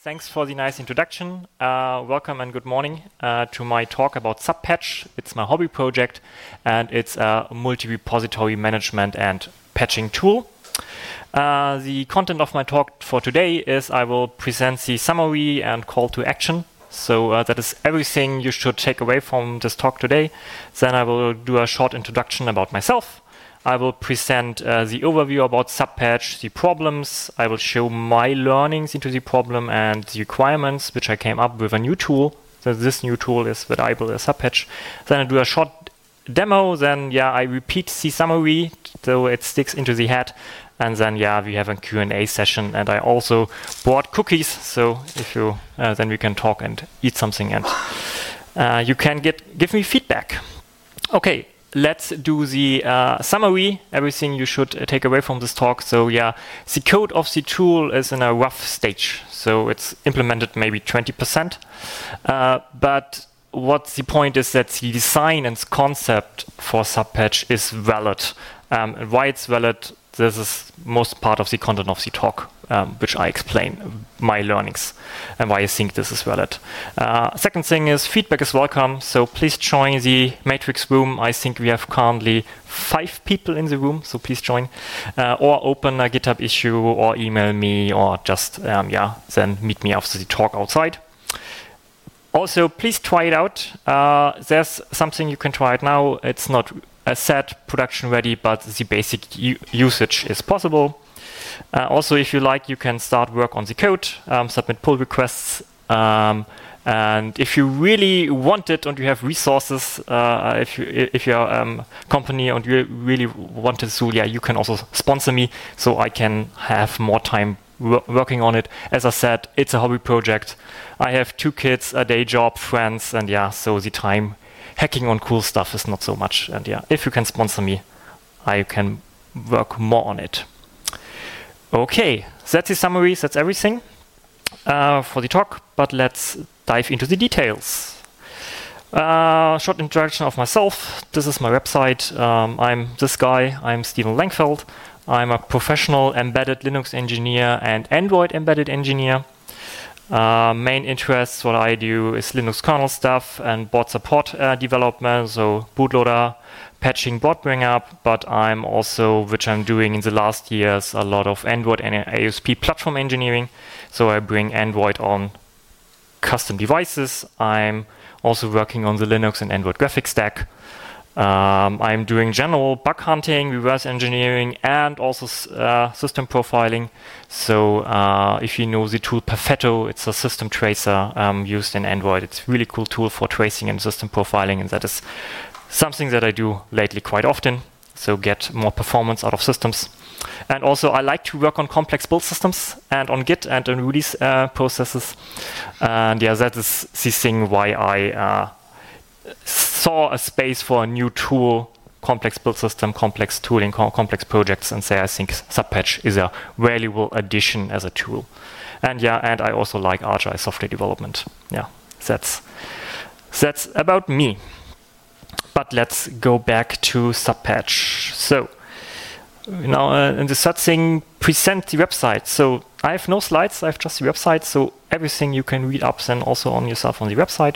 Thanks for the nice introduction. Welcome and good morning to my talk about Subpatch. It's my hobby project, and it's a multi-repository management and patching tool. The content of my talk for today is I will present the summary and call to action. So that is everything you should take away from this talk today. Then I will do a short introduction about myself. I will present the overview about Subpatch, the problems. I will show my learnings into the problem and the requirements, which I came up with a new tool. So this new tool is that I build a Subpatch. Then I do a short demo. Then, I repeat the summary so it sticks into the head. And then, we have a Q&A session. And I also bought cookies. So if you, then we can talk and eat something. And you can give me feedback. Okay. Let's do the summary, everything you should take away from this talk. So the code of the tool is in a rough stage. So it's implemented maybe 20%. But what the point is that the design and concept for Subpatch is valid. And why it's valid, this is most part of the content of the talk, which I explain my learnings and why I think this is valid. Second thing is feedback is welcome. So please join the Matrix room. I think we have currently 5 people in the room, so please join. Or open a GitHub issue or email me or just, then meet me after the talk outside. Also, please try it out. There's something you can try it now. It's not a set production ready, but the basic usage is possible. Also, if you like, you can start work on the code, submit pull requests. And if you really want it and you have resources, if you're a company and you really want this tool, you can also sponsor me so I can have more time working on it. As I said, it's a hobby project. I have 2 kids, a day job, friends, and so the time hacking on cool stuff is not so much. And if you can sponsor me, I can work more on it. Okay, that's the summary, that's everything for the talk, but let's dive into the details. Short introduction of myself. This is my website. I'm this guy, I'm Steven Langfeld. I'm a professional embedded Linux engineer and Android embedded engineer. Main interests, what I do is Linux kernel stuff and board support development, so bootloader, patching, board bring up, but I'm also, which I'm doing in the last years, a lot of Android and ASP platform engineering. So I bring Android on custom devices. I'm also working on the Linux and Android graphics stack. I'm doing general bug hunting, reverse engineering, and also system profiling. So if you know the tool Perfetto, it's a system tracer used in Android. It's a really cool tool for tracing and system profiling, and that is something that I do lately quite often, so get more performance out of systems. And also I like to work on complex build systems and on Git and on release processes. And that is the thing why I saw a space for a new tool, complex build system, complex tooling, complex projects, and I think Subpatch is a valuable addition as a tool. And and I also like agile software development. That's about me. But let's go back to Subpatch. So now in the third thing, present the website. So I have no slides, I have just the website, so everything you can read up then also on yourself on the website.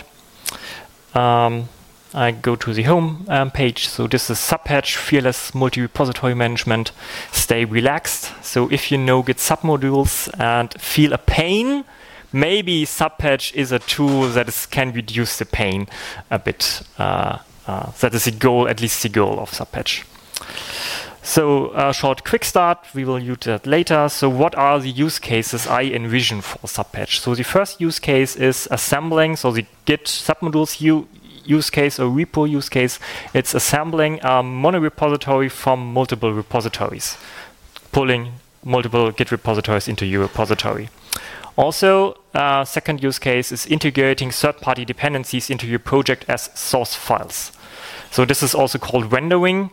I go to the home page. So this is Subpatch, fearless multi-repository management. Stay relaxed. So if you know Git submodules and feel a pain, maybe Subpatch is a tool that can reduce the pain a bit. That is the goal, at least the goal of Subpatch. So a short quick start, we will use that later. So what are the use cases I envision for Subpatch? So the first use case is assembling, so the Git submodules use case or repo use case. It's assembling a mono-repository from multiple repositories, pulling multiple Git repositories into your repository. Also, second use case is integrating third-party dependencies into your project as source files. So this is also called rendering.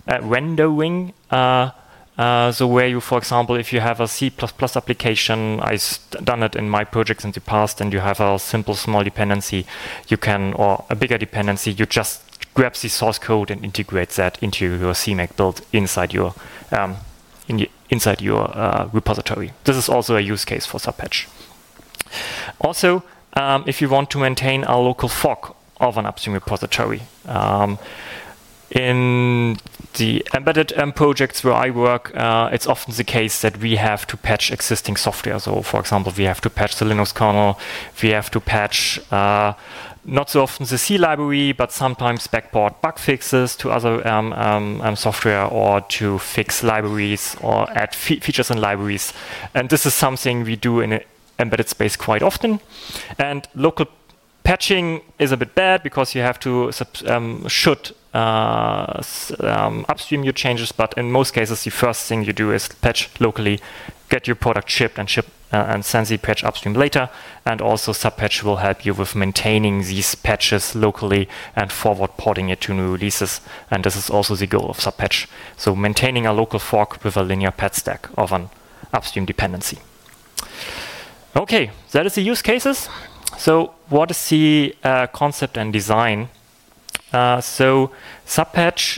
So where you, for example, if you have a C++ application, I've done it in my projects in the past, and you have a simple small dependency, you can, or a bigger dependency, you just grab the source code and integrate that into your CMake build inside your repository. This is also a use case for Subpatch. Also, if you want to maintain a local fork of an upstream repository, in the embedded projects where I work, it's often the case that we have to patch existing software. So, for example, we have to patch the Linux kernel, we have to patch not so often the C library, but sometimes backport bug fixes to other software, or to fix libraries or add features in libraries. And this is something we do in an embedded space quite often. And local patching is a bit bad because you have to upstream your changes, but in most cases the first thing you do is patch locally, get your product shipped, and send the patch upstream later. And also Subpatch will help you with maintaining these patches locally and forward porting it to new releases. And this is also the goal of Subpatch. So maintaining a local fork with a linear path stack of an upstream dependency. Okay, that is the use cases. So what is the concept and design? So Subpatch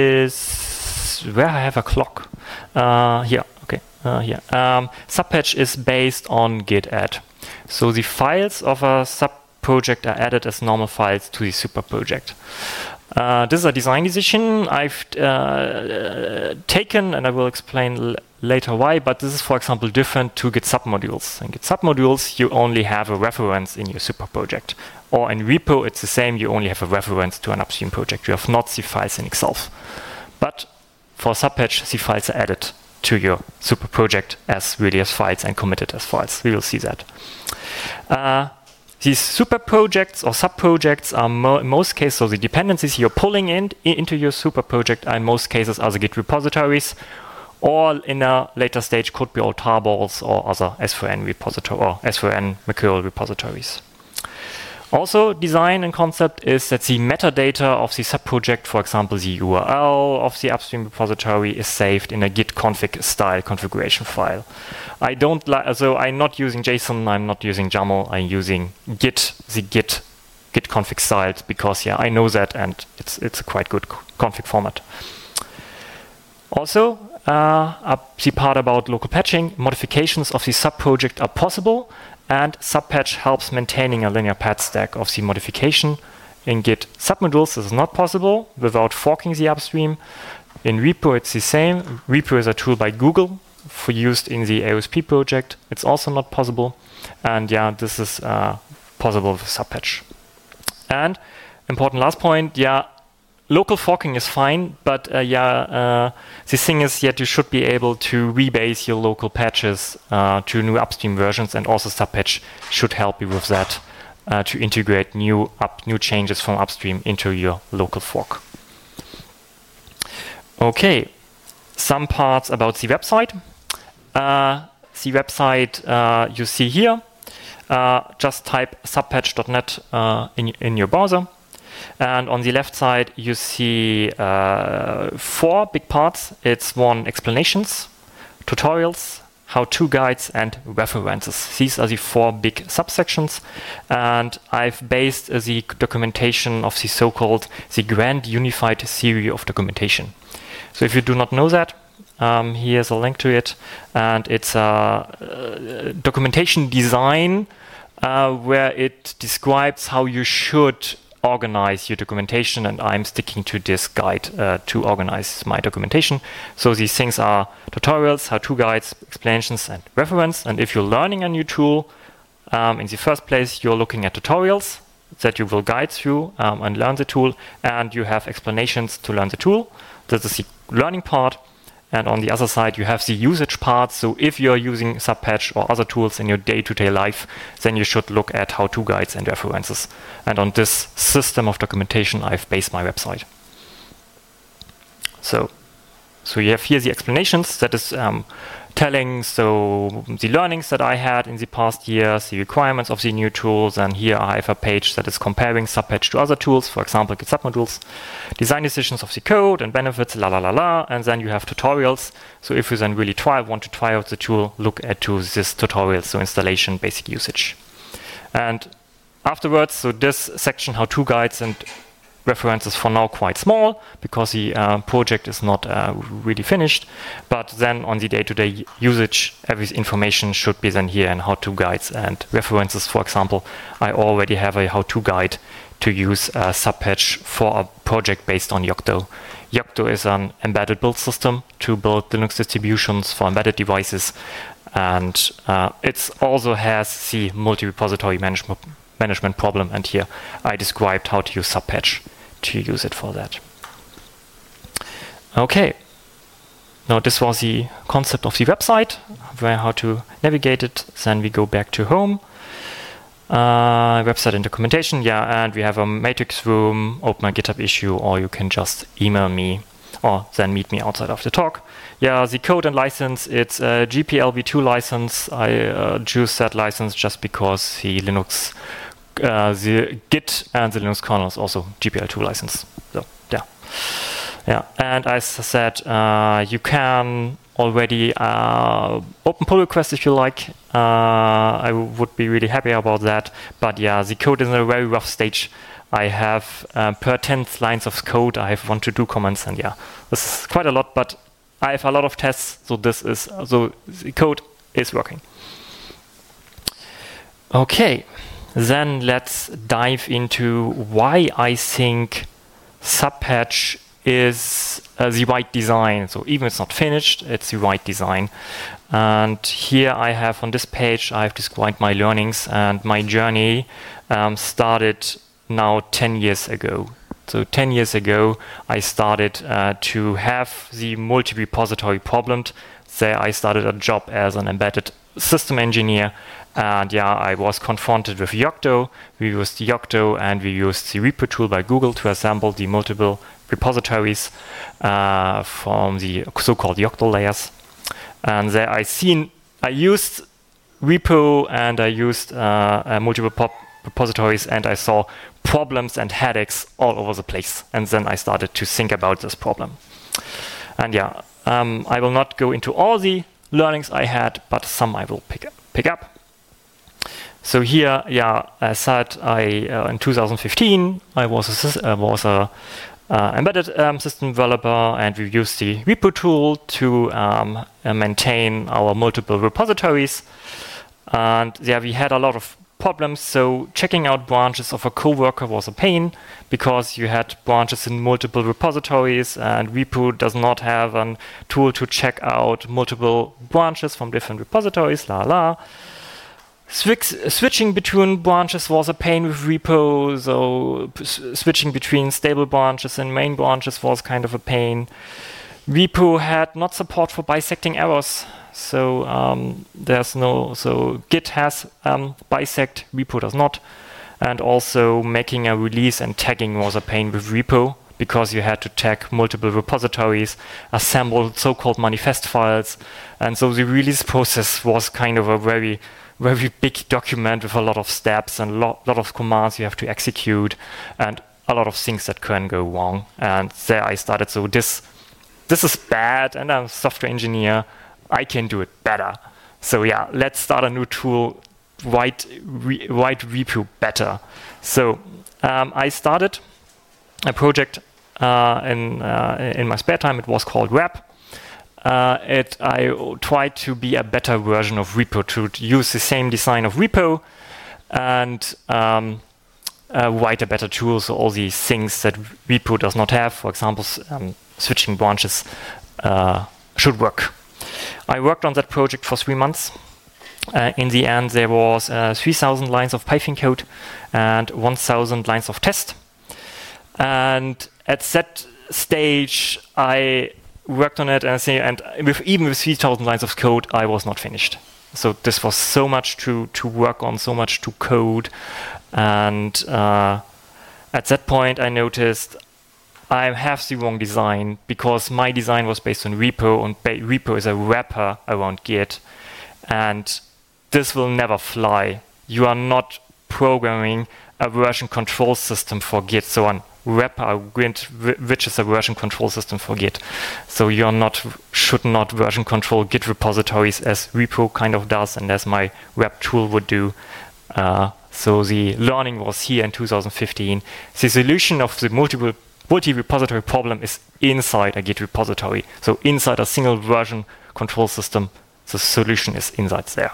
is where I have a clock. Here, okay, here. Subpatch is based on Git add. So the files of a sub project are added as normal files to the super project. This is a design decision I've taken, and I will explain later why, but this is, for example, different to Git submodules. In Git submodules, you only have a reference in your super project. Or in repo, it's the same, you only have a reference to an upstream project. You have not the files in itself. But for Subpatch, the files are added to your super project as really as files and committed as files. We will see that. These super projects or sub-projects are in most cases, so the dependencies you're pulling into your super project are in most cases are the Git repositories, or in a later stage could be all tarballs or other S4N repository or S4N Mercurial repositories. Also, design and concept is that the metadata of the sub-project, for example, the URL of the upstream repository, is saved in a git config style configuration file. I don't like, so I'm not using JSON, I'm not using YAML, I'm using Git, the Git config styles, because I know that, and it's a quite good config format. Also, the part about local patching, modifications of the sub-project are possible, and Subpatch helps maintaining a linear path stack of the modification. In Git submodules, this is not possible without forking the upstream. In repo, it's the same. Repo is a tool by Google for used in the AOSP project. It's also not possible. And this is possible with Subpatch. And important last point, local forking is fine, but the thing is you should be able to rebase your local patches to new upstream versions, and also Subpatch should help you with that to integrate new changes from upstream into your local fork. Okay, some parts about the website. The website you see here. Just type subpatch.net in your browser. And on the left side, you see 4 big parts. It's one, explanations, tutorials, how-to guides, and references. These are the 4 big subsections. And I've based the documentation of the so-called the Grand Unified Theory of Documentation. So if you do not know that, here's a link to it. And it's a documentation design where it describes how you should organize your documentation, and I'm sticking to this guide to organize my documentation. So these things are tutorials, how-to guides, explanations, and reference. And if you're learning a new tool, in the first place, you're looking at tutorials that you will guide through and learn the tool, and you have explanations to learn the tool. This is the learning part. And on the other side, you have the usage part. So if you're using Subpatch or other tools in your day-to-day life, then you should look at how-to guides and references. And on this system of documentation, I've based my website. So you have here the explanations that is telling the learnings that I had in the past years, the requirements of the new tools, and here I have a page that is comparing Subpatch to other tools, for example, Git submodules, design decisions of the code and benefits, and then you have tutorials. So if you then really want to try out the tool, look at this tutorial, so installation, basic usage. And afterwards, so this section, how-to guides and reference is for now quite small because the project is not really finished. But then on the day-to-day usage, every information should be then here in how-to guides and references. For example, I already have a how-to guide to use Subpatch for a project based on Yocto. Yocto is an embedded build system to build Linux distributions for embedded devices, and it also has the multi-repository management problem, and here I described how to use Subpatch to use it for that. Okay, now this was the concept of the website, how to navigate it. Then we go back to home. Website and documentation, and we have a matrix room, open a GitHub issue, or you can just email me or then meet me outside of the talk. The code and license, it's a GPL v2 license. I choose that license just because the Linux, the Git and the Linux kernel is also GPL2 license. So and as I said, you can already open pull requests if you like. I would be really happy about that. But the code is in a very rough stage. I have per 10 lines of code, I have 1 to 2 comments, and this is quite a lot. But I have a lot of tests, so the code is working. Okay, then let's dive into why I think Subpatch is the right design. So even if it's not finished, it's the right design. And here I have on this page, I've described my learnings, and my journey started now 10 years ago. So 10 years ago, I started to have the multi-repository problem. There I started a job as an embedded system engineer, and I was confronted with Yocto. We used Yocto, and we used the repo tool by Google to assemble the multiple repositories from the so-called Yocto layers. And there I used repo, and I used multiple repositories, and I saw problems and headaches all over the place. And then I started to think about this problem. And I will not go into all the learnings I had, but some I will pick up. So here, as said, in 2015 I was a embedded system developer, and we used the repo tool to maintain our multiple repositories. And we had a lot of problems. So checking out branches of a coworker was a pain because you had branches in multiple repositories, and repo does not have a tool to check out multiple branches from different repositories. Switching between branches was a pain with repo, so switching between stable branches and main branches was kind of a pain. Repo had not support for bisecting errors, so Git has bisect, repo does not. And also making a release and tagging was a pain with repo because you had to tag multiple repositories, assemble so-called manifest files, and so the release process was kind of a very big document with a lot of steps and a lot of commands you have to execute, and a lot of things that can go wrong. And there I started, so this is bad, and I'm a software engineer, I can do it better. So let's start a new tool, write repo better. So I started a project in my spare time. It was called Wrap. I tried to be a better version of repo, to use the same design of repo and write a better tool. So all these things that repo does not have, for example, switching branches, should work. I worked on that project for 3 months. In the end, there was 3,000 lines of Python code and 1,000 lines of test. And at that stage, I worked on it, and even with 3,000 lines of code, I was not finished. So this was so much to work on, so much to code. And at that point, I noticed I have the wrong design, because my design was based on repo, and repo is a wrapper around Git. And this will never fly. You are not programming a version control system for Git, so a wrapper which is a version control system for Git. So you should not version control Git repositories as repo kind of does, and as my wrap tool would do So the learning was here in 2015. The solution of the multi-repository problem is inside a Git repository. So inside a single version control system, the solution is inside there.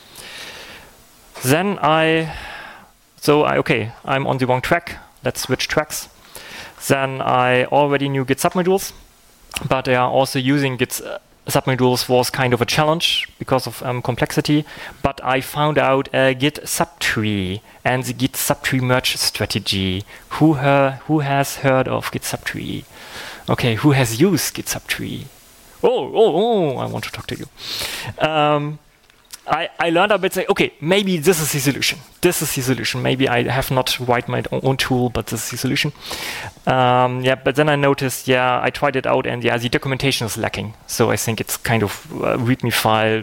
Then I'm on the wrong track. Let's switch tracks. Then I already knew Git submodules, but also using Git submodules was kind of a challenge because of complexity. But I found out Git subtree and the Git subtree merge strategy. Who has heard of Git subtree? Okay, who has used Git subtree? Oh, I want to talk to you. I learned a bit, say, okay, maybe this is the solution. This is the solution. Maybe I have not write my own tool, but this is the solution. But then I noticed, I tried it out, and the documentation is lacking. So I think it's kind of a README file,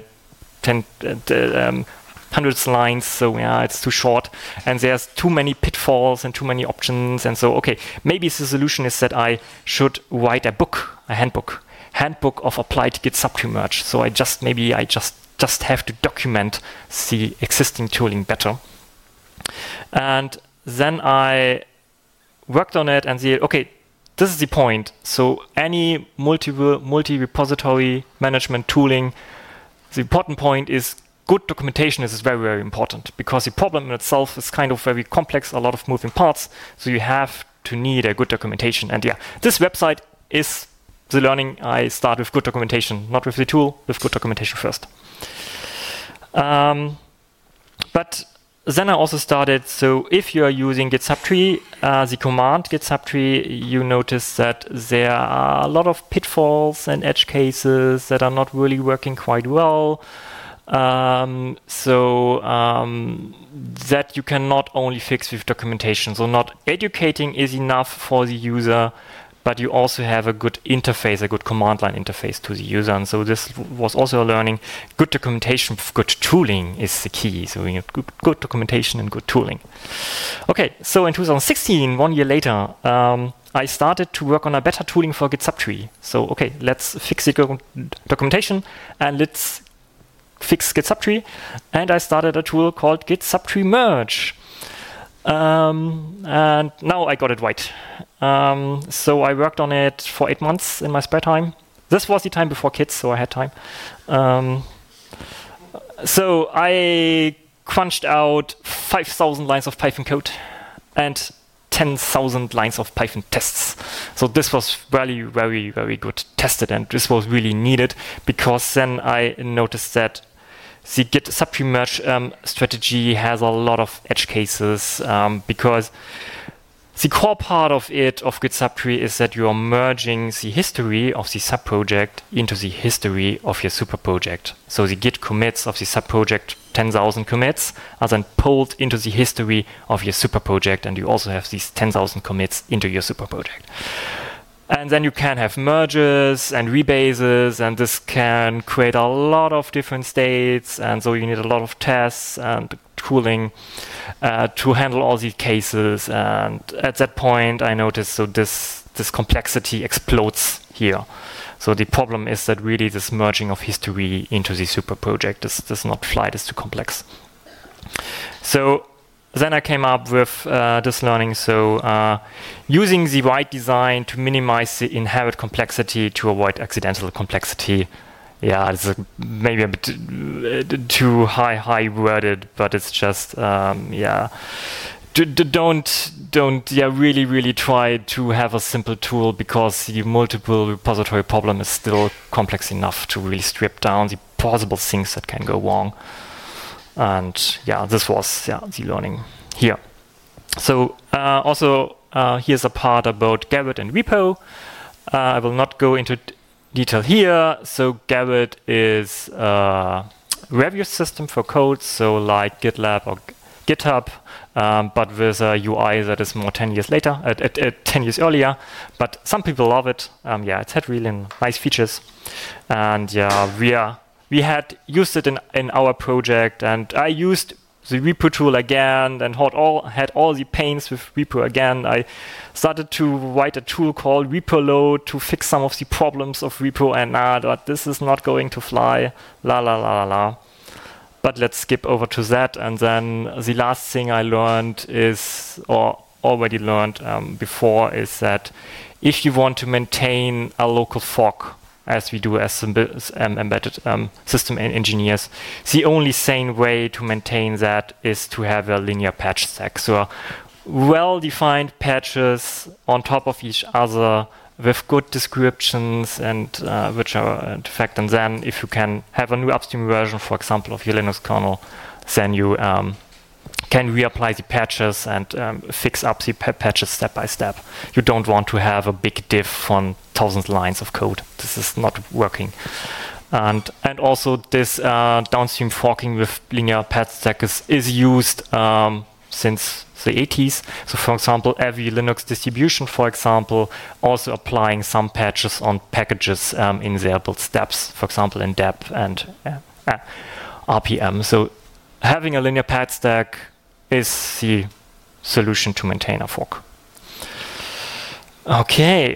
hundreds of lines. So it's too short, and there's too many pitfalls and too many options. And so, okay, maybe the solution is that I should write a book, a handbook of applied Git subtree merge. So I just have to document the existing tooling better. And then I worked on it and said, okay, this is the point. So any multi-repository management tooling, the important point is good documentation is very, very important, because the problem in itself is kind of very complex, a lot of moving parts. So you have to need a good documentation. And this website is the learning. I start with good documentation, not with the tool, with good documentation first. But then I also started, so if you are using Git subtree, the command Git subtree, you notice that there are a lot of pitfalls and edge cases that are not really working quite well. That you can not only fix with documentation. So not educating is enough for the user, but you also have a good interface, a good command line interface to the user. And so this was also a learning. Good documentation, good tooling is the key. So you need good documentation and good tooling. Okay, so in 2016, 1 year later, I started to work on a better tooling for Git subtree. So, okay, let's fix the documentation and let's fix Git subtree. And I started a tool called Git subtree merge. And now I got it right. So I worked on it for 8 months in my spare time. This was the time before kids, so I had time. So I crunched out 5,000 lines of Python code and 10,000 lines of Python tests. So this was really, very, very good tested, and this was really needed, because then I noticed that the Git subtree merge strategy has a lot of edge cases, because the core part of Git subtree is that you are merging the history of the subproject into the history of your superproject. So the Git commits of the subproject, 10,000 commits, are then pulled into the history of your superproject, and you also have these 10,000 commits into your superproject. And then you can have merges and rebases, and this can create a lot of different states, and so you need a lot of tests and tooling to handle all these cases. And at that point, I noticed this complexity explodes here. So the problem is that really this merging of history into the superproject does not fly. It's too complex. So then I came up with this learning. So using the right design to minimize the inherent complexity to avoid accidental complexity. Yeah, it's maybe a bit too high worded, but it's just don't really try to have a simple tool, because the multiple repository problem is still complex enough to really strip down the possible things that can go wrong. And this was the learning here. So also here's a part about Gerrit and repo. I will not go into detail here. So Gerrit is a review system for code, so like GitLab or GitHub, but with a UI that is more 10 years later, 10 years earlier. But some people love it. It's had really nice features, and we had used it in our project, and I used the repo tool again and had all the pains with repo again. I started to write a tool called RepoLoad to fix some of the problems of repo, and this is not going to fly. But let's skip over to that. And then the last thing I learned is, or already learned before, is that if you want to maintain a local fork, as we do as embedded system engineers, the only sane way to maintain that is to have a linear patch stack. So well-defined patches on top of each other with good descriptions and which are in fact, and then if you can have a new upstream version, for example, of your Linux kernel, then you can reapply the patches and fix up the patches step by step. You don't want to have a big diff from 1,000 lines of code. This is not working. And also this downstream forking with linear patch stack is used since the 80s. So for example, every Linux distribution, for example, also applying some patches on packages in their build steps, for example, in dep and RPM. So having a linear patch stack is the solution to maintain a fork. Okay.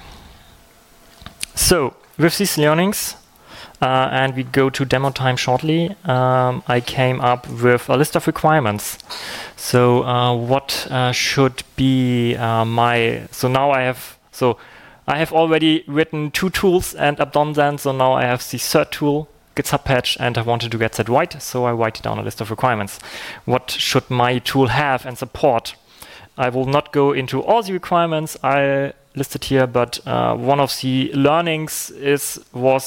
So with these learnings, and we go to demo time shortly, I came up with a list of requirements. So what should be so now I have already written 2 tools and I've done that. So now I have the third tool, Git Subpatch, and I wanted to get that right. So I write down a list of requirements. What should my tool have and support? I will not go into all the requirements I listed here, but one of the learnings is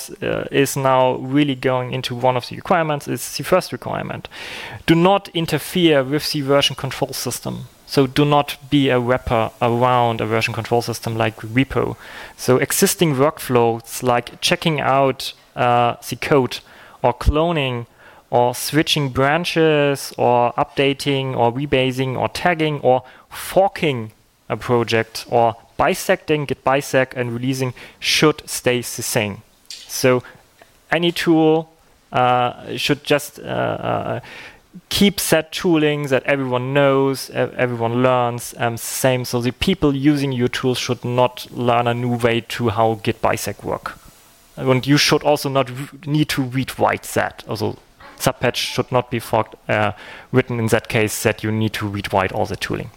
now really going into one of the requirements. Is the first requirement: do not interfere with the version control system. So do not be a wrapper around a version control system like repo. So existing workflows like checking out the code or cloning or switching branches or updating or rebasing or tagging or forking a project or bisecting, git bisect, and releasing should stay the same. So any tool should just keep set tooling that everyone knows, everyone learns, same. So the people using your tools should not learn a new way to how git bisect work. And you should also not need to read-write that. Also, Subpatch should not be written in that case that you need to read-write all the tooling.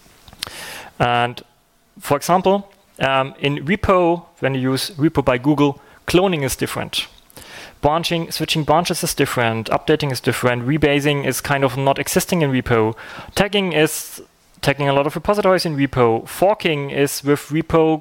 And for example, in repo, when you use repo by Google, cloning is different. Switching branches is different. Updating is different. Rebasing is kind of not existing in repo. Tagging is tagging a lot of repositories in repo. Forking is with repo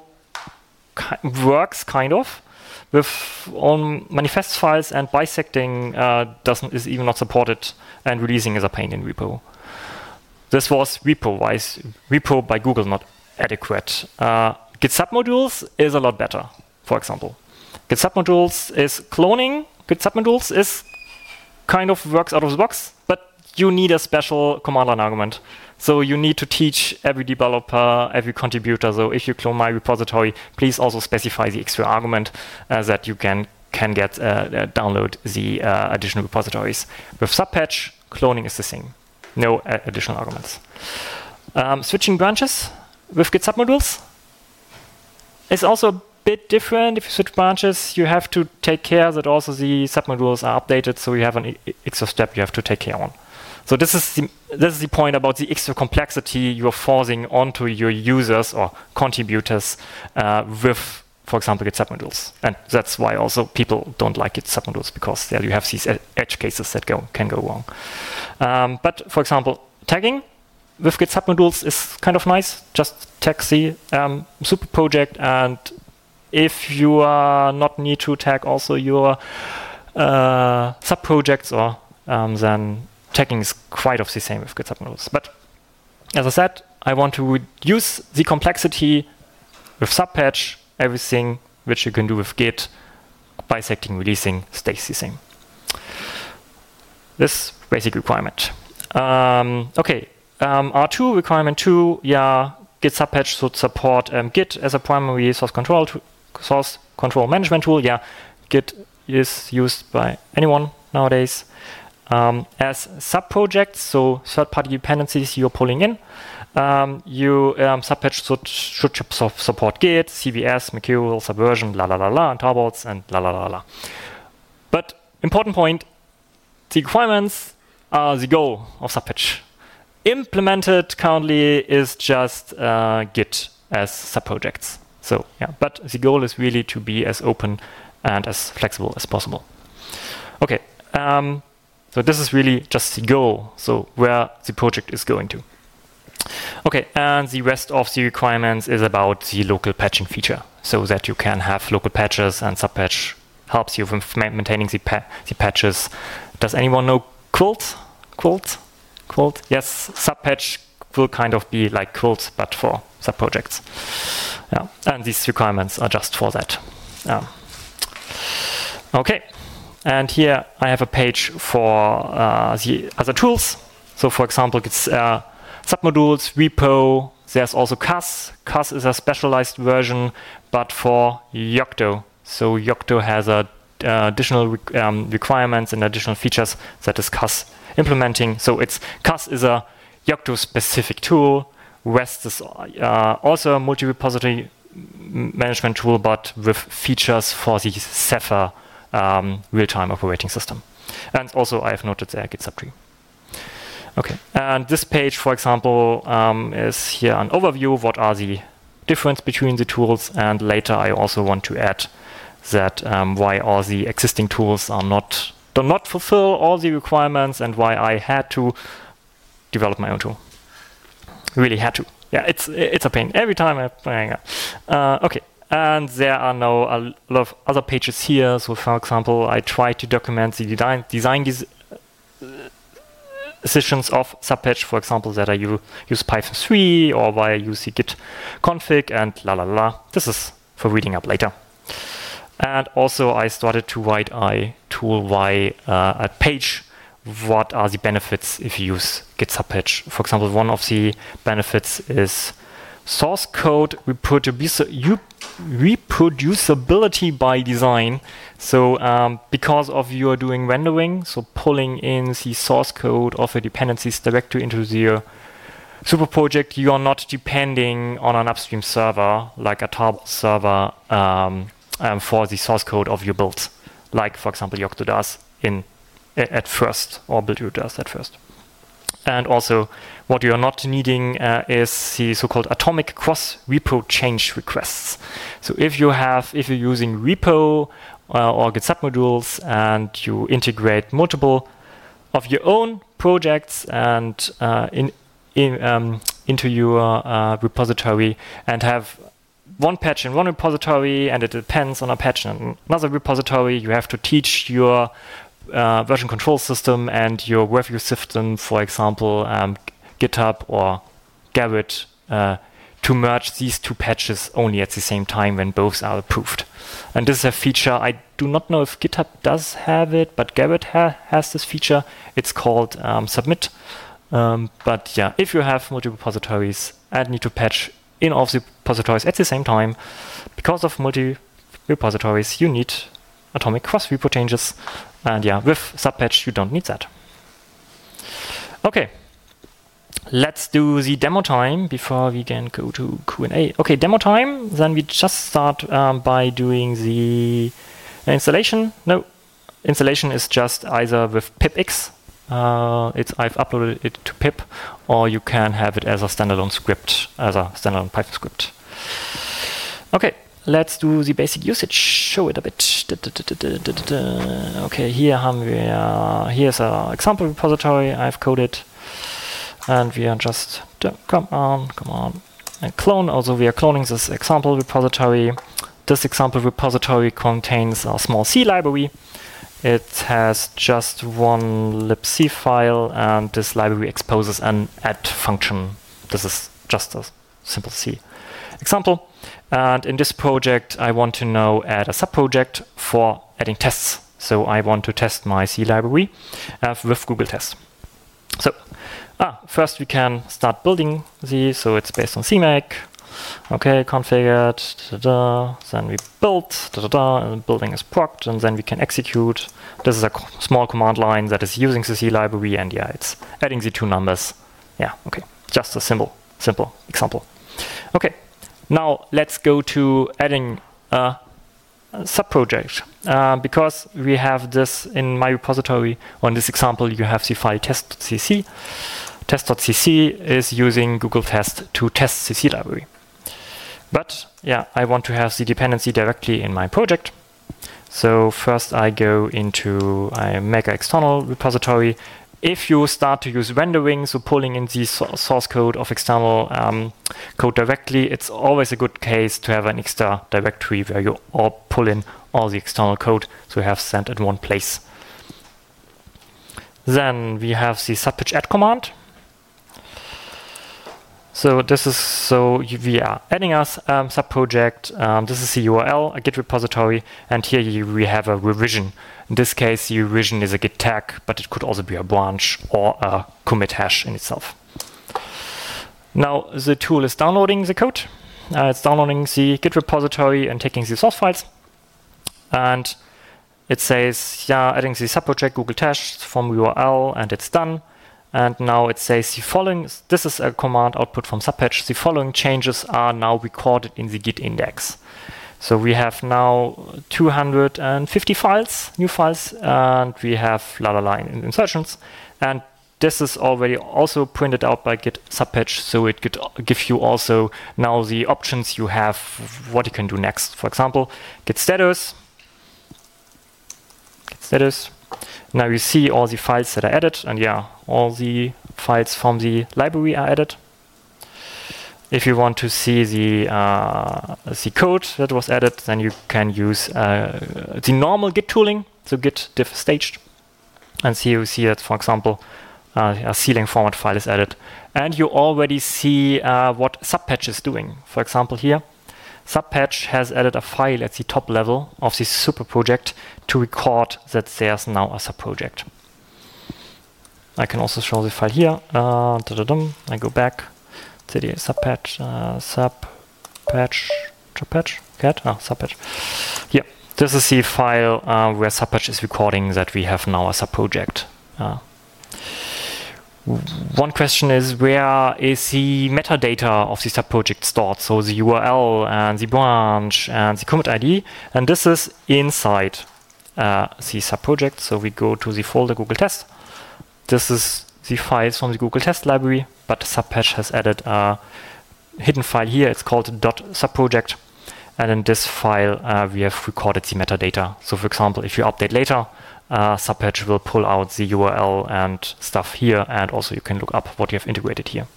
works kind of with on manifest files, and bisecting is even not supported, and releasing is a pain in repo. This was repo-wise. Repo by Google not adequate. Git submodules is a lot better, for example. Git submodules is cloning. Git submodules is kind of works out of the box, but you need a special command line argument. So you need to teach every developer, every contributor. So if you clone my repository, please also specify the extra argument that you can get download the additional repositories. With Subpatch, cloning is the same. No additional arguments. Switching branches with Git submodules is also a bit different. If you switch branches, you have to take care that also the submodules are updated, so you have an extra step you have to take care on. So this is the point about the extra complexity you're forcing onto your users or contributors with, for example, Git submodules. And that's why also people don't like Git submodules, because there you have these edge cases that can go wrong. But for example, tagging with Git submodules is kind of nice. Just tag the super project, and if you not need to tag also your sub projects, or then tagging is quite of the same with Git submodules. But as I said, I want to reduce the complexity with Subpatch. Everything which you can do with Git, bisecting, releasing, stays the same. This basic requirement. Okay, R2, requirement 2, yeah, Git Subpatch should support Git as a primary source control management tool. Yeah, Git is used by anyone nowadays. As sub-projects, so third-party dependencies you're pulling in, Subpatch should support Git, CVS, Mercurial, Subversion, and Tarbots, and . But important point, the requirements are the goal of Subpatch. Implemented currently is just Git as subprojects. So yeah, but the goal is really to be as open and as flexible as possible. Okay, so this is really just the goal, so where the project is going to. Okay, and the rest of the requirements is about the local patching feature, so that you can have local patches, and Subpatch helps you with maintaining the patches. Does anyone know Quilt? Quilt? Yes, Subpatch will kind of be like Quilt, but for subprojects. Yeah, and these requirements are just for that. Okay, and here I have a page for the other tools. So for example, it's submodules, repo. There's also CAS. CAS is a specialized version, but for Yocto. So Yocto has additional requirements and additional features that is CAS implementing. So CAS is a Yocto-specific tool. REST is also a multi-repository management tool, but with features for the Zephyr real-time operating system. And also, I have noted there Git subtree. Okay, and this page, for example, is here an overview of what are the difference between the tools, and later I also want to add that why all the existing tools do not fulfill all the requirements, and why I had to develop my own tool. Really had to. Yeah, it's a pain every time okay, and there are now a lot of other pages here. So, for example, I try to document the design decisions of Subpatch. For example, that I use Python 3 or why I use the git config and la la la. This is for reading up later. And also, I started to write a page. What are the benefits if you use Git Subpatch? For example, one of the benefits is source code reproducibility by design. So because of you are doing rendering, so pulling in the source code of the dependencies directly into the super project, you are not depending on an upstream server like a Tarball server for the source code of your build, like for example Yocto does at first, or Build.io does at first. And also, what you are not needing is the so-called atomic cross-repo change requests. So if you're using repo or Git submodules and you integrate multiple of your own projects and into your repository, and have one patch in one repository, and it depends on a patch in another repository, you have to teach your version control system and your review system, for example, GitHub or Gerrit, to merge these two patches only at the same time when both are approved. And this is a feature, I do not know if GitHub does have it, but Gerrit has this feature. It's called Submit. But yeah, if you have multiple repositories and need to patch in all of the repositories at the same time, because of multi-repositories, you need atomic cross-repo changes. And yeah, with Subpatch, you don't need that. Okay, let's do the demo time before we can go to Q&A. Okay, demo time. Then we just start by doing the installation. No, installation is just either with pipx. I've uploaded it to pip, or you can have it as a standalone script, as a standalone Python script. Okay. Let's do the basic usage. Show it a bit. Okay, here's an example repository I've coded, and we are just come on, and clone. Also, we are cloning this example repository. This example repository contains a small C library. It has just one libc file, and this library exposes an add function. This is just a simple C example. And in this project, I want to now add a subproject for adding tests. So I want to test my C library with Google Test. So first we can start building these. So it's based on CMake. Okay, configured. Then we build. And building is procced, and then we can execute. This is a small command line that is using the C library, and yeah, it's adding the two numbers. Yeah, okay, just a simple example. Okay. Now let's go to adding a subproject because we have this in my repository. On this example, you have the file test.cc. Test.cc is using Google Test to test the C library. But yeah, I want to have the dependency directly in my project. So first I make an external repository. If you start to use rendering, so pulling in the source code of external code directly, it's always a good case to have an extra directory where you all pull in all the external code, so you have sent in one place. Then we have the subpatch add command. So we are adding a subproject. This is the URL, a Git repository, and here we have a revision. In this case, the revision is a Git tag, but it could also be a branch or a commit hash in itself. Now the tool is downloading the code. It's downloading the Git repository and taking the source files. And it says, yeah, adding the subproject Google Test from URL, and it's done. And now it says the following, this is a command output from subpatch, the following changes are now recorded in the Git index. So we have now 250 files, new files, and we have insertions. And this is already also printed out by Git subpatch, so it could give you also now the options you have, what you can do next. For example, git status. Now you see all the files that are added, and yeah, all the files from the library are added. If you want to see the code that was added, then you can use the normal Git tooling, so git diff staged, and you see that, for example, a CLang format file is added, and you already see what subpatch is doing. For example, here, subpatch has added a file at the top level of this super project to record that there's now a subproject. I can also show the file here. I go back to the subpatch, subpatch. Here, this is the file where subpatch is recording that we have now a subproject. One question is, where is the metadata of the subproject stored? So the URL and the branch and the commit ID, and this is inside the subproject. So we go to the folder Google Test. This is the files from the Google Test library, but subpatch has added a hidden file here. It's called .subproject, and in this file we have recorded the metadata. So for example, if you update later, subpatch will pull out the URL and stuff here, and also you can look up what you have integrated here.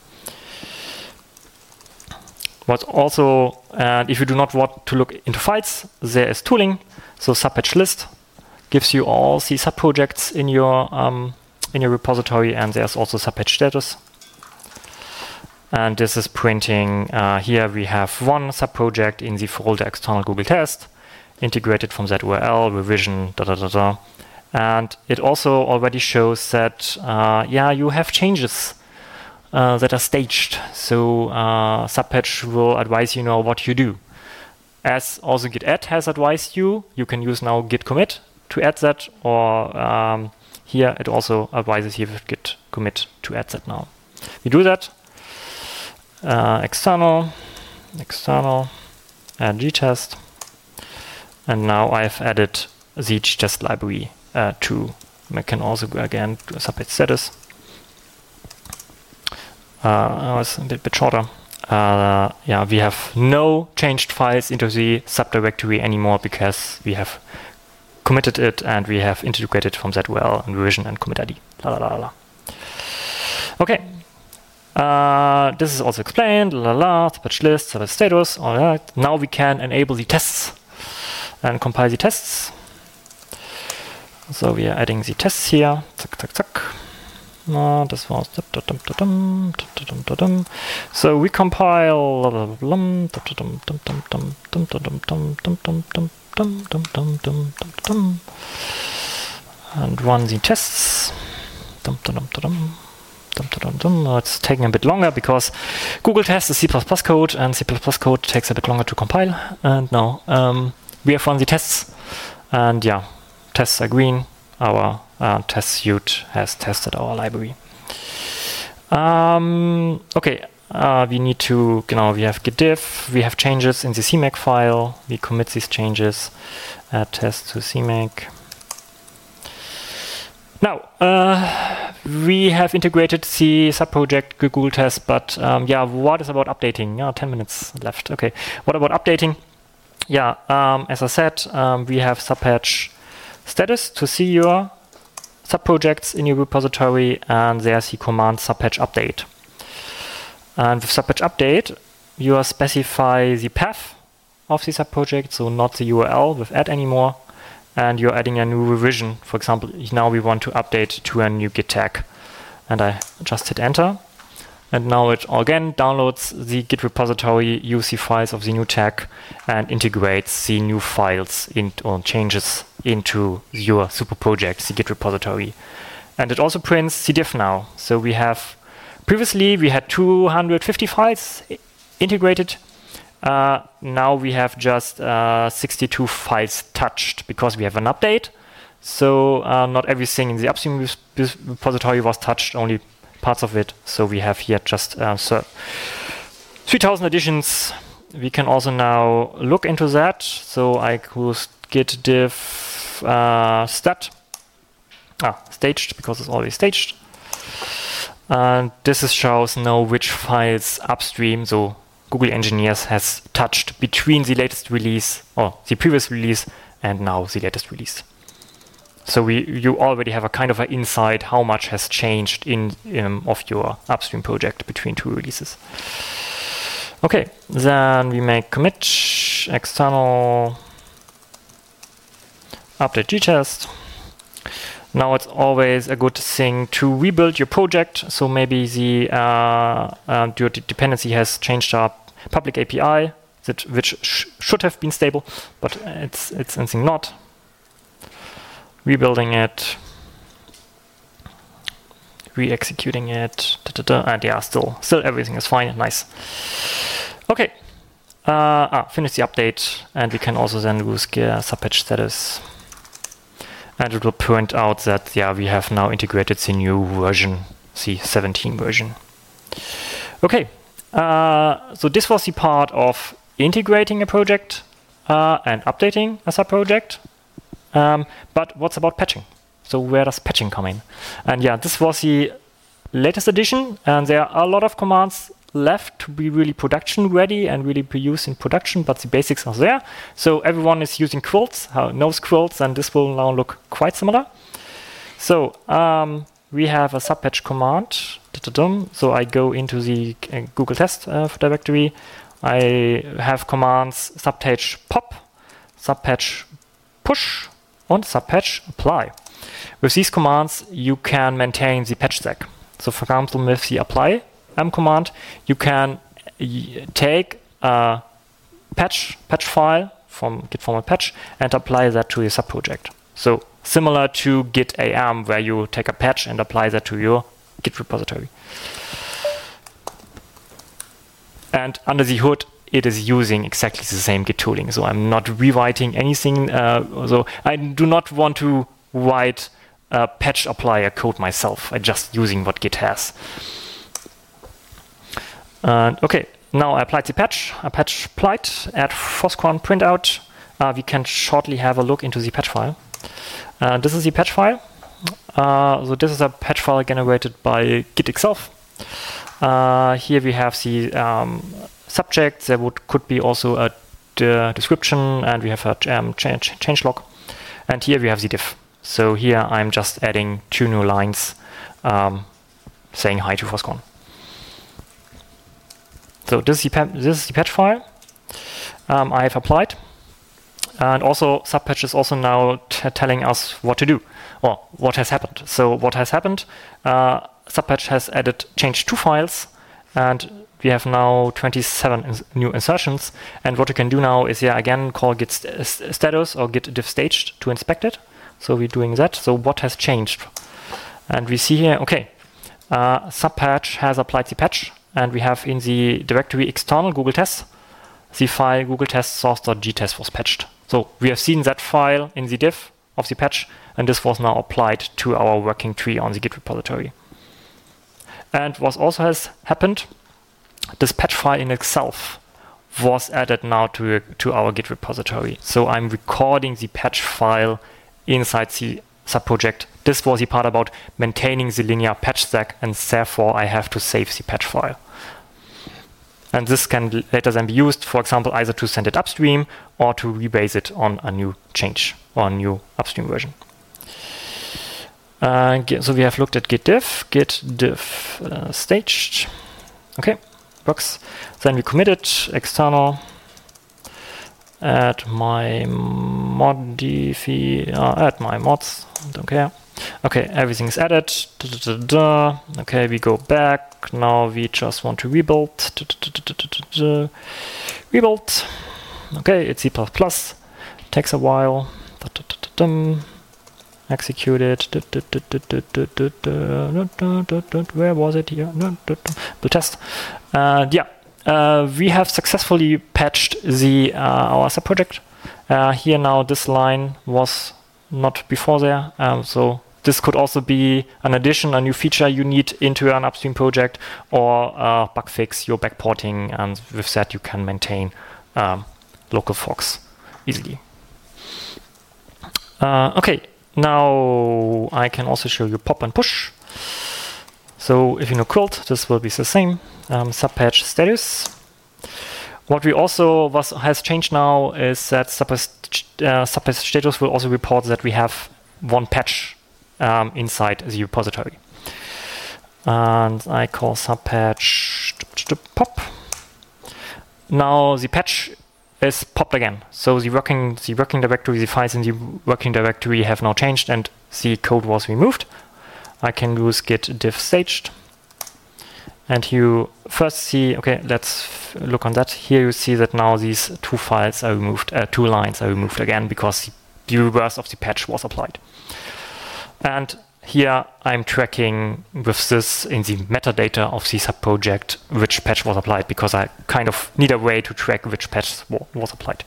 But also, if you do not want to look into files, there is tooling. So subpatch list gives you all the subprojects in your repository, and there's also subpatch status. And this is printing, here we have one subproject in the folder external Google Test, integrated from that URL, revision, And it also already shows that, you have changes that are staged. So subpatch will advise you now what you do. As also git add has advised you, you can use now git commit to add that, or here it also advises you with git commit to add that now. We do that. External, add gtest. And now I've added the gtest library to. I can also go again to subpatch status. It's a bit shorter. We have no changed files into the subdirectory anymore because we have committed it and we have integrated from that URL and revision and commit ID. Okay. This is also explained. Subpatch list, subpatch status. All right. Now we can enable the tests and compile the tests. So we are adding the tests here. This was so we compile and run the tests. It's taking a bit longer because Google Test is C++ code, and C++ code takes a bit longer to compile. And now we have run the tests, and tests are green. Our test suite has tested our library. Okay, we need to, we have git diff, we have changes in the CMake file, we commit these changes, add test to CMake. Now, we have integrated the subproject Google test, but what is about updating? 10 minutes left. Okay, what about updating? As I said, we have subpatch status to see your subprojects in your repository, and there's the command subpatch update. And with subpatch update, you specify the path of the subproject, so not the URL with add anymore, and you're adding a new revision. For example, now we want to update to a new git tag, and I just hit enter. And now it again downloads the Git repository, uses the files of the new tag, and integrates the new files or changes into your super project, the Git repository. And it also prints the diff now. So we have, previously we had 250 files integrated. Now we have just 62 files touched because we have an update. So not everything in the upstream repository was touched, only parts of it. So we have here just 3,000 additions. We can also now look into that. So I could git diff stat staged, because it's always staged. And this shows now which files upstream, so Google engineers has touched between the latest release or the previous release and now the latest release. So you already have a kind of an insight how much has changed of your upstream project between two releases. Okay, then we make commit external update gtest. Now it's always a good thing to rebuild your project. So maybe your dependency has changed our public API, which should have been stable, but it's anything not. Rebuilding it, re-executing it, and still everything is fine. Nice. Okay, finish the update, and we can also then use subpatch status, and it will print out that we have now integrated the new version, the 17 version. Okay, so this was the part of integrating a project and updating a subproject. But what's about patching? So where does patching come in? And this was the latest edition, and there are a lot of commands left to be really production ready and really be used in production, but the basics are there. So everyone is using quilts, knows quilts, and this will now look quite similar. So we have a subpatch command. So I go into the Google test directory. I have commands subpatch pop, subpatch push, and subpatch apply. With these commands, you can maintain the patch stack. So for example, with the apply command, you can take a patch file from git format patch and apply that to your subproject. So similar to git am, where you take a patch and apply that to your Git repository. And under the hood, it is using exactly the same Git tooling. So I'm not rewriting anything. So I do not want to write a patch applier code myself. I'm just using what Git has. Okay, now I applied the patch. A patch applied, add Foscon printout. We can shortly have a look into the patch file. This is the patch file. So this is a patch file generated by Git itself. Here we have the subject. There could be also a description, and we have a change log. And here we have the diff. So here I'm just adding 2 new lines saying hi to Foscon. So this is the patch file I have applied. And also subpatch is also now telling us what to do, or what has happened. So what has happened, subpatch has changed 2 files, and we have now 27 new insertions. And what we can do now is again call git status or git diff staged to inspect it. So we're doing that. So what has changed? And we see here, okay, subpatch has applied the patch, and we have in the directory external Google tests, the file Google test source.gtest was patched. So we have seen that file in the diff of the patch, and this was now applied to our working tree on the Git repository. And what also has happened, this patch file in itself was added now to our Git repository. So I'm recording the patch file inside the subproject. This was the part about maintaining the linear patch stack, and therefore I have to save the patch file. And this can later then be used, for example, either to send it upstream or to rebase it on a new change or a new upstream version. So we have looked at git diff staged. Okay, works. Then we committed external add my mods, don't care. Okay, everything is added. Okay, we go back. Now we just want to rebuild. Rebuild. Okay, it's C++. Takes a while. Execute it. Where was it here? We'll test. We have successfully patched our subproject. Here now this line was not before there, so this could also be an addition, a new feature you need into an upstream project, or bug fix you're backporting, and with that you can maintain local forks easily. Okay, now I can also show you pop and push. So if you know Quilt, this will be the same. Subpatch status. What we also has changed now is that subpatch status will also report that we have one patch inside the repository. And I call subpatch pop. Now the patch is popped again. So the working directory, the files in the working directory have now changed and the code was removed. I can use git diff staged. And you first see, okay, let's look on that. Here you see that now these two files are removed, two lines are removed again because the reverse of the patch was applied. And here I'm tracking with this in the metadata of the subproject which patch was applied, because I kind of need a way to track which patch was applied.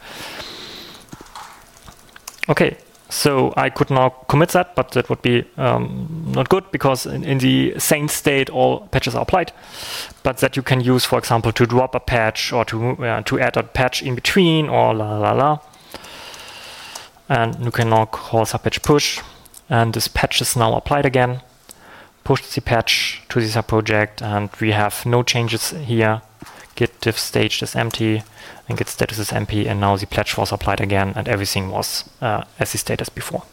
Okay, so I could now commit that, but that would be not good, because in the same state all patches are applied. But that you can use, for example, to drop a patch or to add a patch in between, or And you can now call subpatch push. And this patch is now applied again. Push the patch to the subproject, and we have no changes here. Git diff staged is empty, and git status is empty, and now the patch was applied again, and everything was as the status before.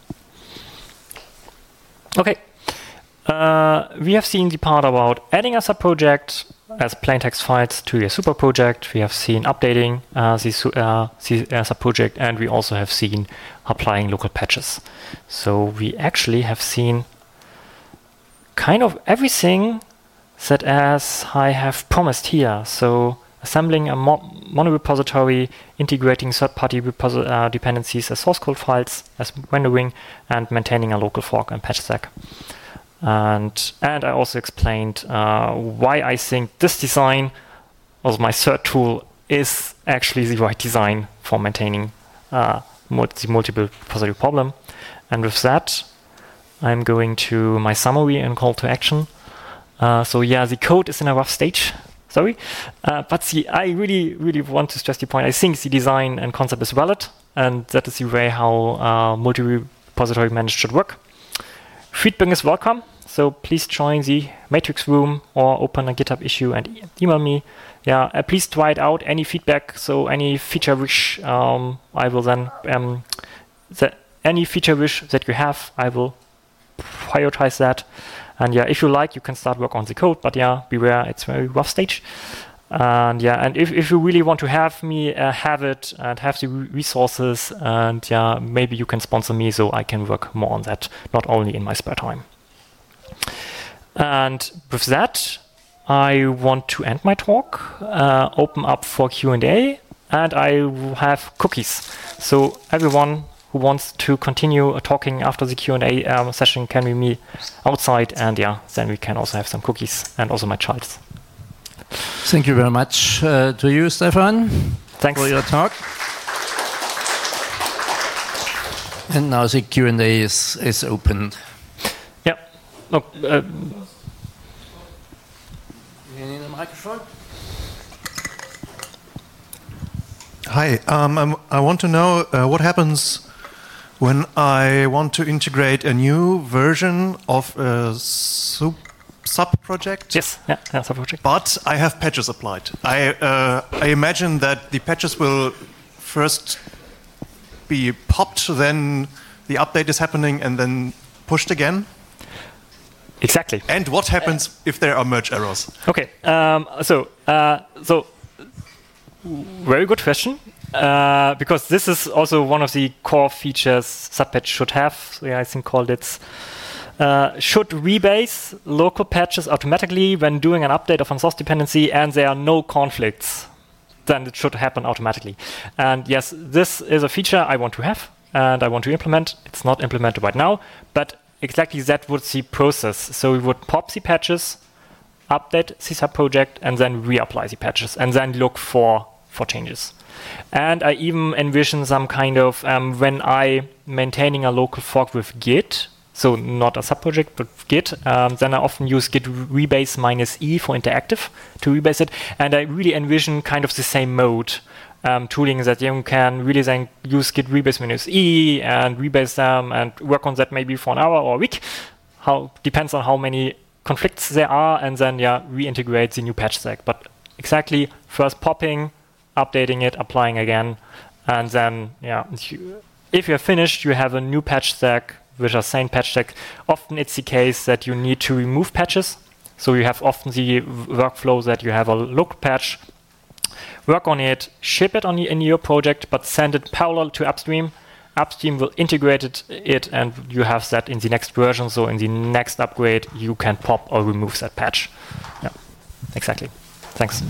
Okay. We have seen the part about adding a subproject as plain text files to your super project. We have seen updating the subproject, and we also have seen applying local patches. So we actually have seen kind of everything that as I have promised here. So assembling a mono repository, integrating third-party dependencies as source code files, as rendering, and maintaining a local fork and patch stack. And I also explained why I think this design, as my third tool, is actually the right design for maintaining the multiple repository problem. And with that, I'm going to my summary and call to action. So yeah, the code is in a rough stage. Sorry, but I really want to stress the point. I think the design and concept is valid, and that is the way how multi-repository managed should work. Feedback is welcome, so please join the Matrix room or open a GitHub issue and email me. Yeah, please try it out. Any feedback, so any feature wish, I will then any feature wish that you have, I will prioritize that. And yeah, if you like, you can start work on the code, but yeah, beware, it's very rough stage. And yeah, and if you really want to have me have it and have the resources, and yeah, maybe you can sponsor me so I can work more on that, not only in my spare time. And with that, I want to end my talk, open up for Q&A, and I have cookies. So everyone who wants to continue talking after the Q&A session can meet me outside, and yeah, then we can also have some cookies, and also my child. Thank you very much to you, Stefan. Thanks for your talk. And now the Q&A is opened. Yeah. Look. You need a microphone? Hi, I want to know what happens when I want to integrate a new version of a sub-project. Yes, yeah, sub-project. But I have patches applied. I imagine that the patches will first be popped, then the update is happening, and then pushed again. Exactly. And what happens if there are merge errors? Okay, so very good question, because this is also one of the core features Subpatch should have. So yeah, I think called it should rebase local patches automatically when doing an update of a source dependency and there are no conflicts. Then it should happen automatically. And yes, this is a feature I want to have and I want to implement. It's not implemented right now, but exactly that would the process. So we would pop the patches, update the sub-project, and then reapply the patches, and then look for changes. And I even envision some kind of, when I maintaining a local fork with Git, so not a sub-project, but Git, then I often use git rebase -e for interactive to rebase it. And I really envision kind of the same mode tooling that you can really then use git rebase -e and rebase them and work on that maybe for an hour or a week. Depends on how many conflicts there are, and then reintegrate the new patch stack. But exactly first popping, updating it, applying again, and then if you're finished, you have a new patch stack with a same patch stack. Often it's the case that you need to remove patches. So you have often the workflow that you have a local patch, work on it, ship it in your project, but send it parallel to upstream. Upstream will integrate it, and you have that in the next version. So in the next upgrade, you can pop or remove that patch. Yeah, exactly. Thanks.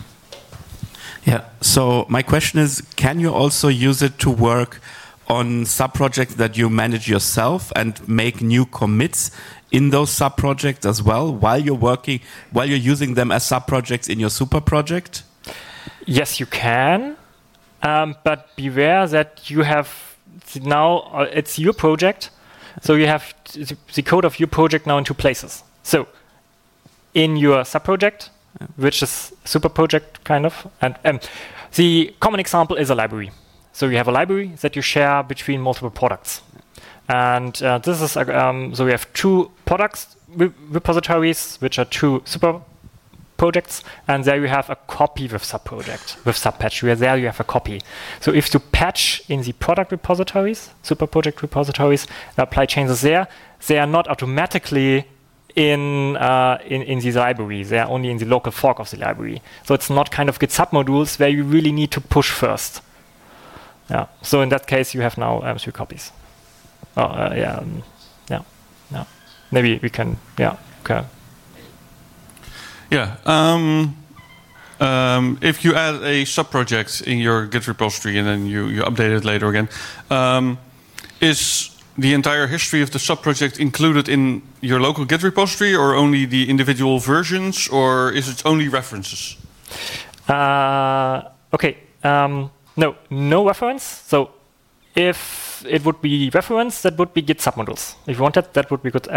Yeah. So my question is, can you also use it to work on sub-projects that you manage yourself and make new commits in those sub-projects as well while you're using them as sub-projects in your super project? Yes, you can, but beware that you have now it's your project, so you have the code of your project now in two places. So in your sub-project, which is super project kind of, and the common example is a library. So you have a library that you share between multiple products. And this is, so we have two products repositories, which are two super projects, and there you have a copy with sub-project, with sub-patch, where there you have a copy. So if you patch in the product repositories, super project repositories, apply changes there, they are not automatically in the library. They are only in the local fork of the library. So it's not kind of Git submodules where you really need to push first. Yeah. So in that case, you have now 3 copies. Maybe we can. Yeah. Okay. Yeah. If you add a sub-project in your Git repository and then you update it later again, is the entire history of the sub-project included in your local Git repository, or only the individual versions, or is it only references? Okay. No reference. So if it would be reference, that would be Git submodules. If you wanted, that would be good.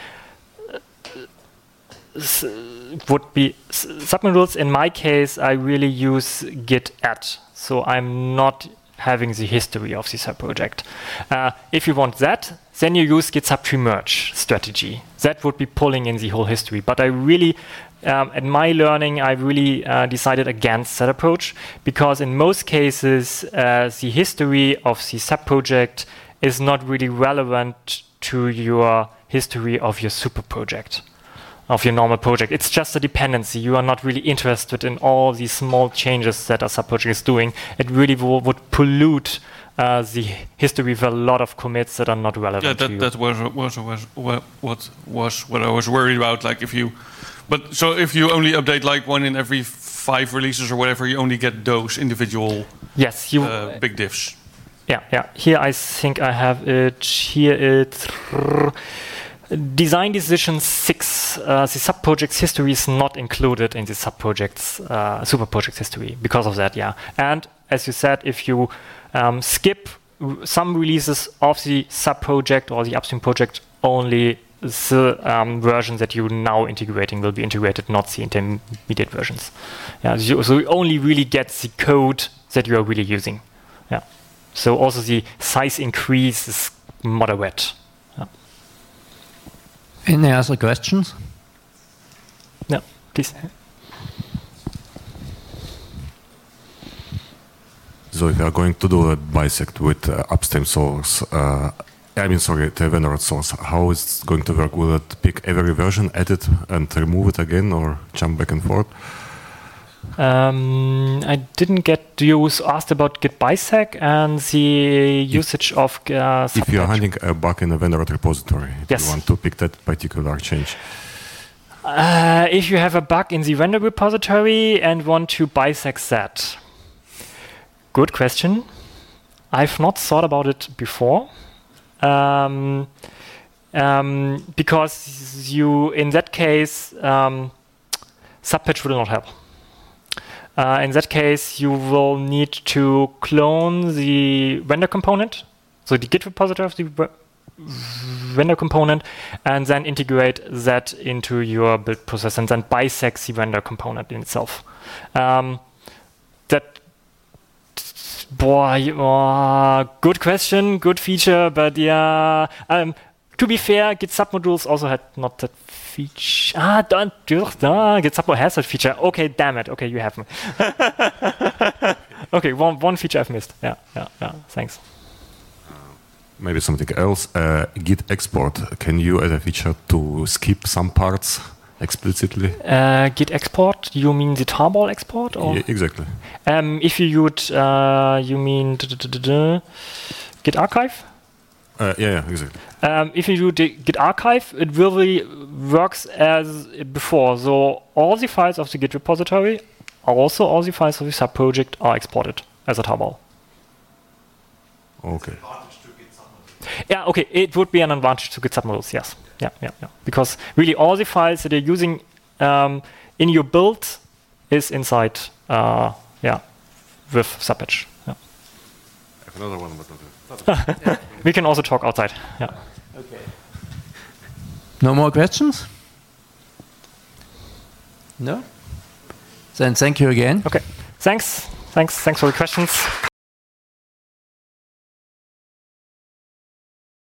Would be submodules. In my case, I really use git add. So I'm not having the history of the sub-project. If you want that, then you use git sub tree merge strategy. That would be pulling in the whole history. But I really, at my learning, I really decided against that approach, because in most cases, the history of the sub-project is not really relevant to your history of your super project, of your normal project. It's just a dependency. You are not really interested in all these small changes that a sub-project is doing. It really would pollute the history with a lot of commits that are not relevant to you. That was what I was worried about. Like if you only update like one in every 5 releases or whatever, you only get those individual big diffs. Yeah. Here I think I have it. Here it's design decision 6. The sub-project's history is not included in the sub-project's super project history because of that. Yeah, and as you said, if you skip some releases of the sub-project or the upstream project, only the version that you now integrating will be integrated, not the intermediate versions. Yeah, so you only really get the code that you are really using. Yeah. So also the size increase is moderate. Yeah. Any other questions? Yeah, please. So if you are going to do a bisect with upstream source, the vendor source, how is it going to work? Will it pick every version, edit and remove it again, or jump back and forth? I didn't get. You asked about Git bisect and the usage of. If you are handling a bug in a vendor repository, yes. You want to pick that particular change. If you have a bug in the vendor repository and want to bisect that. Good question. I've not thought about it before. Because you, in that case, subpatch will not help. In that case, you will need to clone the vendor component, so the Git repository of the vendor component, and then integrate that into your build process and then bisect the vendor component in itself. Good question, good feature, but yeah. To be fair, Git submodules also had not that feature. Git submodule has that feature. Okay, damn it. Okay, you have me. Okay, one feature I've missed. Yeah. Thanks. Maybe something else. Git export. Can you add a feature to skip some parts explicitly? Git export? You mean the tarball export? Or? Yeah, exactly. If you would, you mean Git archive? Yeah, exactly. If you do Git archive, it really works as before. So all the files of the Git repository, also all the files of the subproject are exported as a tarball. Okay. Yeah, okay. It would be an advantage to Git submodules, yes. Yeah. Because really all the files that you're using in your build is inside, with subpatch. Yeah. I have another one, but not. We can also talk outside. Yeah. Okay. No more questions? No? Then thank you again. Okay. Thanks for the questions.